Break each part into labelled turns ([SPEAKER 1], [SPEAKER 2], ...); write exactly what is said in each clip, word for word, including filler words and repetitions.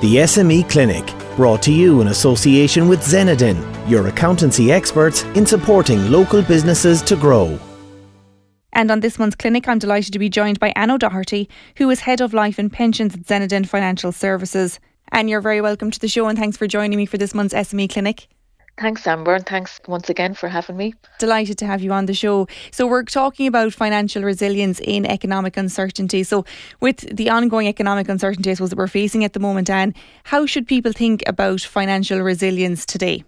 [SPEAKER 1] The S M E Clinic, brought to you in association with Zenadin, your accountancy experts in supporting local businesses to grow.
[SPEAKER 2] And on this month's clinic, I'm delighted to be joined by Anne O'Doherty, who is Head of Life and Pensions at Zenadin Financial Services. Anne, you're very welcome to the show, and thanks for joining me for this month's S M E Clinic.
[SPEAKER 3] Thanks, Amber, and thanks once again for having me.
[SPEAKER 2] Delighted to have you on the show. So we're talking about financial resilience in economic uncertainty. So with the ongoing economic uncertainty, I suppose, that we're facing at the moment, Anne, how should people think about financial resilience today?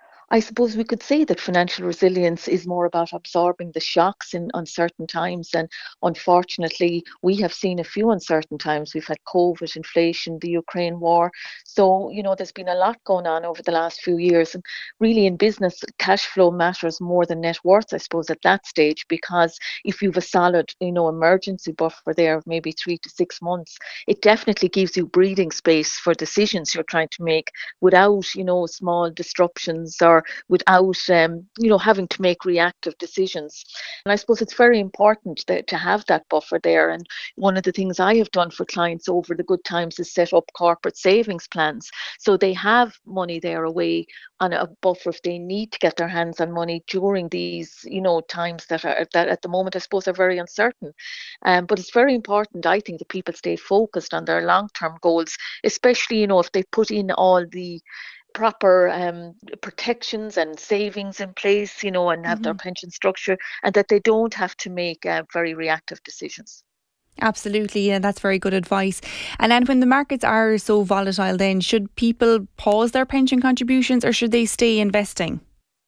[SPEAKER 3] I suppose we could say that financial resilience is more about absorbing the shocks in uncertain times. And unfortunately, we have seen a few uncertain times. We've had COVID, inflation, the Ukraine war. So, you know, there's been a lot going on over the last few years. And really in business, cash flow matters more than net worth, I suppose, at that stage, because if you've a solid, you know, emergency buffer there of maybe three to six months, it definitely gives you breathing space for decisions you're trying to make without, you know, small disruptions or without, um, you know, having to make reactive decisions. And I suppose it's very important that, to have that buffer there. And one of the things I have done for clients over the good times is set up corporate savings plans. So they have money there away on a buffer if they need to get their hands on money during these, you know, times that are that at the moment, I suppose, are very uncertain. Um, but it's very important, I think, that people stay focused on their long-term goals, especially, you know, if they put in all the proper um, protections and savings in place, you know, and have mm-hmm. their pension structure, and that they don't have to make uh, very reactive decisions.
[SPEAKER 2] Absolutely, yeah, that's very good advice. And then when the markets are so volatile, then should people pause their pension contributions or should they stay investing?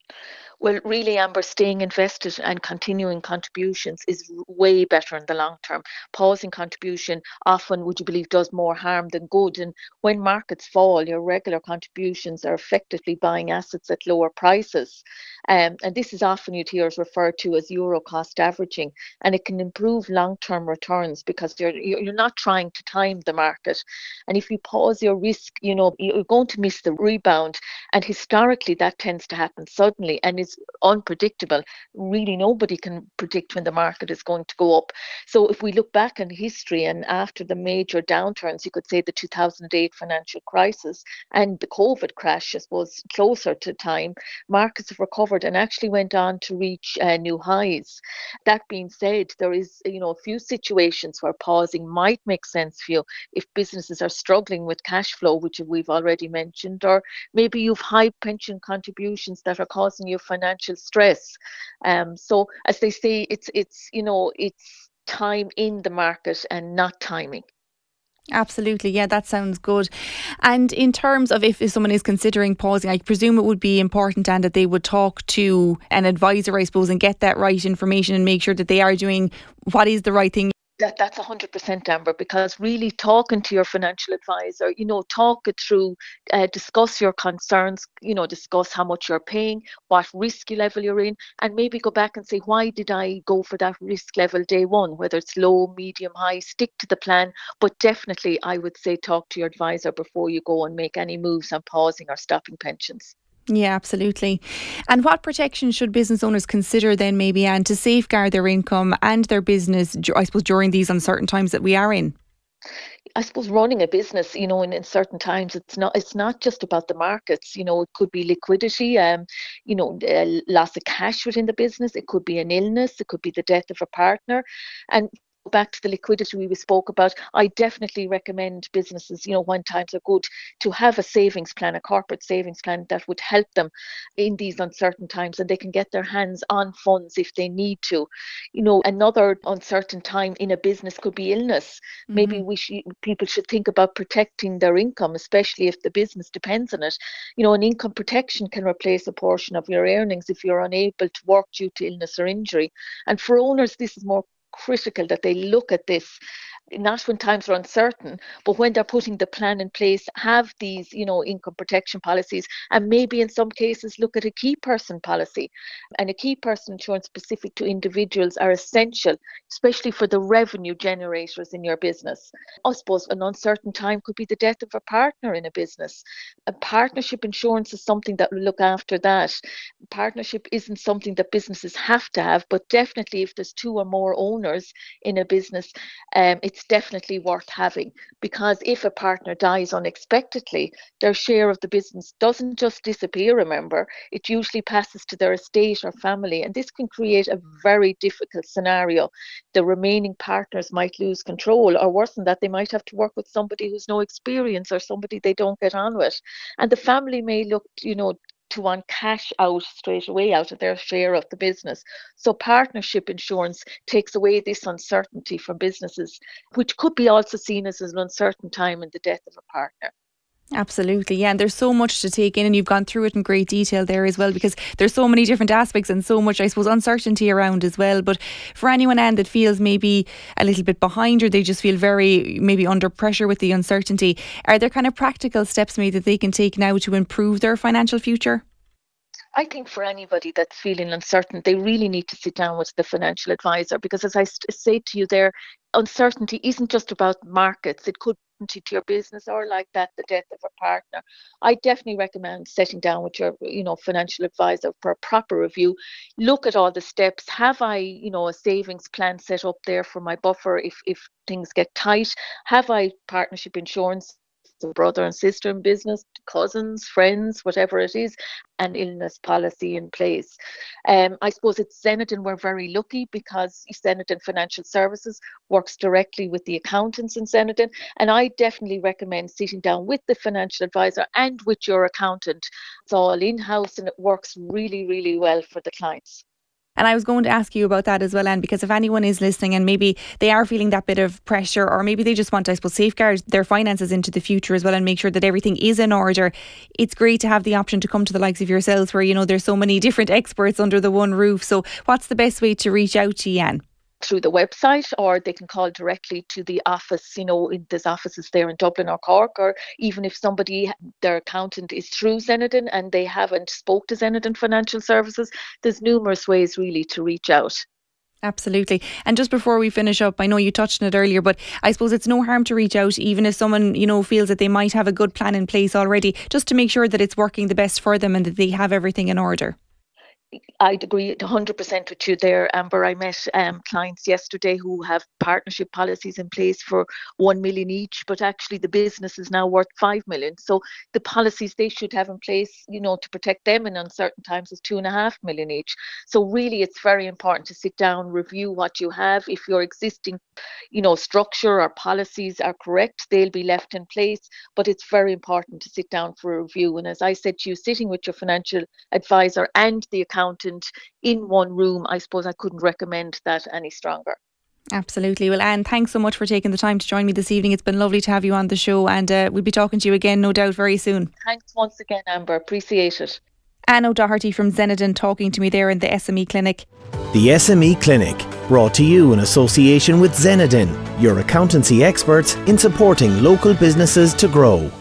[SPEAKER 3] Well, really, Amber, staying invested and continuing contributions is way better in the long term. Pausing contribution often, would you believe, does more harm than good. And when markets fall, your regular contributions are effectively buying assets at lower prices. Um, and this is often, you'd hear, referred to as euro cost averaging. And it can improve long-term returns because you're you're not trying to time the market. And if you pause your risk, you know, you're going to miss the rebound. And historically, that tends to happen suddenly and is unpredictable. Really, nobody can predict when the market is going to go up. So if we look back in history and after the major downturns, you could say the two thousand eight financial crisis and the COVID crash, I suppose, closer to time, markets have recovered and actually went on to reach uh, new highs. That being said, there is, you know, a few situations where pausing might make sense for you if businesses are struggling with cash flow, which we've already mentioned, or maybe you've high pension contributions that are causing you financial stress. Um, so as they say, it's it's you know it's time in the market and not timing.
[SPEAKER 2] Absolutely, yeah, that sounds good. And in terms of if, if someone is considering pausing, I presume it would be important, and that they would talk to an advisor, I suppose, and get that right information and make sure that they are doing what is the right thing.
[SPEAKER 3] That, that's one hundred percent, Amber, because really talking to your financial advisor, you know, talk it through, uh, discuss your concerns, you know, discuss how much you're paying, what risk level you're in, and maybe go back and say, why did I go for that risk level day one, whether it's low, medium, high, stick to the plan. But definitely, I would say talk to your advisor before you go and make any moves on pausing or stopping pensions.
[SPEAKER 2] Yeah, absolutely. And what protection should business owners consider then, maybe, Anne, to safeguard their income and their business, I suppose, during these uncertain times that we are in?
[SPEAKER 3] I suppose running a business, you know, in, in certain times, it's not it's not just about the markets. You know, it could be liquidity, um, you know, uh, loss of cash within the business. It could be an illness. It could be the death of a partner. And back to the liquidity we spoke about, I definitely recommend businesses, you know, when times are good, to have a savings plan, a corporate savings plan that would help them in these uncertain times, and they can get their hands on funds if they need to. You know, another uncertain time in a business could be illness. Mm-hmm. Maybe we should, people should think about protecting their income, especially if the business depends on it. You know, an income protection can replace a portion of your earnings if you're unable to work due to illness or injury. And for owners, this is more critical, that they look at this not when times are uncertain, but when they're putting the plan in place, have these, you know, income protection policies, and maybe in some cases look at a key person policy. And a key person insurance specific to individuals are essential, especially for the revenue generators in your business. I suppose an uncertain time could be the death of a partner in a business. A partnership insurance is something that will look after that. Partnership isn't something that businesses have to have, but definitely if there's two or more owners in a business, um, it's it's definitely worth having, because if a partner dies unexpectedly, their share of the business doesn't just disappear, remember, it usually passes to their estate or family, and this can create a very difficult scenario. The remaining partners might lose control, or worse than that, they might have to work with somebody who's no experience or somebody they don't get on with. And the family may look, you know, to want cash out straight away out of their share of the business. So partnership insurance takes away this uncertainty from businesses, which could be also seen as an uncertain time in the death of a partner.
[SPEAKER 2] Absolutely, yeah, and there's so much to take in, and you've gone through it in great detail there as well, because there's so many different aspects and so much, I suppose, uncertainty around as well. But for anyone, Anne, that feels maybe a little bit behind, or they just feel very maybe under pressure with the uncertainty, are there kind of practical steps maybe that they can take now to improve their financial future?
[SPEAKER 3] I think for anybody that's feeling uncertain, they really need to sit down with the financial advisor, because as I say to you there, uncertainty isn't just about markets. It could be to your business, or like that, the death of a partner. I definitely recommend sitting down with your, you know, financial advisor for a proper review. Look at all the steps. Have I, you know, a savings plan set up there for my buffer if, if things get tight? Have I partnership insurance? So brother and sister in business, cousins, friends, whatever it is, an illness policy in place. Um, I suppose at Zenadin we're very lucky, because Zenadin Financial Services works directly with the accountants in Zenadin, and I definitely recommend sitting down with the financial advisor and with your accountant. It's all in-house and it works really, really well for the clients.
[SPEAKER 2] And I was going to ask you about that as well, Anne, because if anyone is listening and maybe they are feeling that bit of pressure, or maybe they just want to, I suppose, safeguard their finances into the future as well and make sure that everything is in order, it's great to have the option to come to the likes of yourselves, where, you know, there's so many different experts under the one roof. So what's the best way to reach out to you, Anne?
[SPEAKER 3] Through the website, or they can call directly to the office. You know, in, there's offices there in Dublin or Cork, or even if somebody, their accountant is through Zenadin and they haven't spoke to Zenadin Financial Services, there's numerous ways really to reach out.
[SPEAKER 2] Absolutely. And just before we finish up, I know you touched on it earlier, but I suppose it's no harm to reach out, even if someone, you know, feels that they might have a good plan in place already, just to make sure that it's working the best for them and that they have everything in order.
[SPEAKER 3] I'd agree one hundred percent with you there, Amber. I met um, clients yesterday who have partnership policies in place for one million each, but actually the business is now worth five million. So the policies they should have in place, you know, to protect them in uncertain times is two and a half million each. So really, it's very important to sit down, review what you have. If your existing, you know, structure or policies are correct, they'll be left in place. But it's very important to sit down for a review. And as I said to you, sitting with your financial advisor and the accountant in one room, I suppose I couldn't recommend that any stronger.
[SPEAKER 2] Absolutely. Well, Anne, thanks so much for taking the time to join me this evening. It's been lovely to have you on the show, and uh, we'll be talking to you again, no doubt, very soon.
[SPEAKER 3] Thanks once again, Amber. Appreciate it.
[SPEAKER 2] Anne O'Doherty from Zenadin talking to me there in the S M E Clinic.
[SPEAKER 1] The S M E Clinic, brought to you in association with Zenadin, your accountancy experts in supporting local businesses to grow.